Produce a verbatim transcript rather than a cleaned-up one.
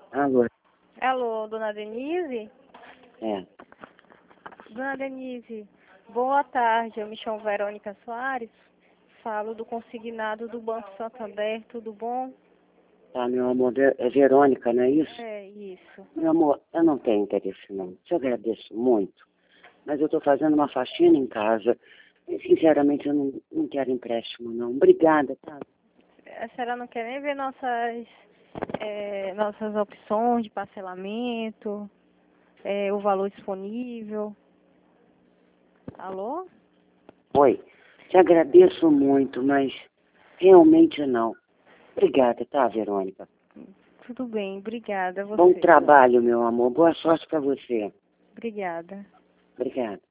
Alô? Alô, dona Denise? É. Dona Denise, boa tarde. Eu me chamo Verônica Soares. Falo do consignado do Banco Santander. Tudo bom? Tá, meu amor, Ve- é Verônica, não é isso? É isso. Meu amor, eu não tenho interesse não. Te agradeço muito. Mas eu estou fazendo uma faxina em casa. E, sinceramente, eu não, não quero empréstimo, não. Obrigada, tá? A senhora não quer nem ver nossas, é, nossas opções de parcelamento, é, o valor disponível? Alô? Oi. Te agradeço muito, mas realmente não. Obrigada, tá, Verônica? Tudo bem, obrigada. Você. Bom trabalho, meu amor. Boa sorte para você. Obrigada. Obrigada.